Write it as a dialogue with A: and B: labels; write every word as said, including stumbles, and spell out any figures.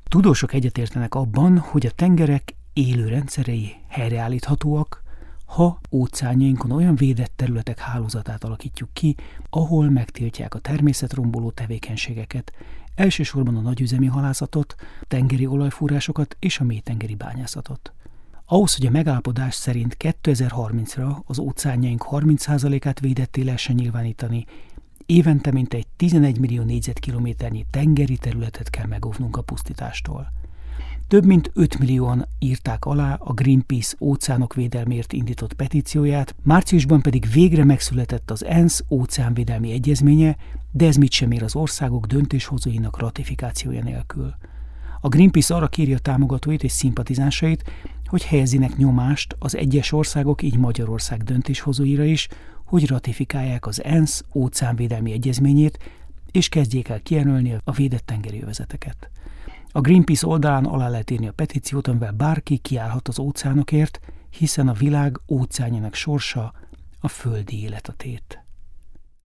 A: Tudósok egyetértenek abban, hogy a tengerek élő rendszerei helyreállíthatóak, ha óceánjainkon olyan védett területek hálózatát alakítjuk ki, ahol megtiltják a természetromboló tevékenységeket, elsősorban a nagyüzemi halászatot, tengeri olajfúrásokat és a mélytengeri bányászatot. Ahhoz, hogy a megállapodás szerint kétezer-harmincra az óceánjaink harminc százalékát védetté lehessen nyilvánítani, évente mintegy tizenegy millió négyzetkilométernyi tengeri területet kell megóvnunk a pusztítástól. Több mint öt millióan írták alá a Greenpeace óceánok védelmért indított petícióját, márciusban pedig végre megszületett az ENSZ óceánvédelmi egyezménye, de ez mit sem ér az országok döntéshozóinak ratifikációja nélkül. A Greenpeace arra kéri a támogatóit és szimpatizánsait, hogy helyezzenek nyomást az egyes országok, így Magyarország döntéshozóira is, hogy ratifikálják az ENSZ óceánvédelmi egyezményét, és kezdjék el kijelölni a védett tengeri övezeteket. A Greenpeace oldalán alá lehet írni a petíciót, amivel bárki kiállhat az óceánokért, hiszen a világ óceánjának sorsa a földi élet a tét.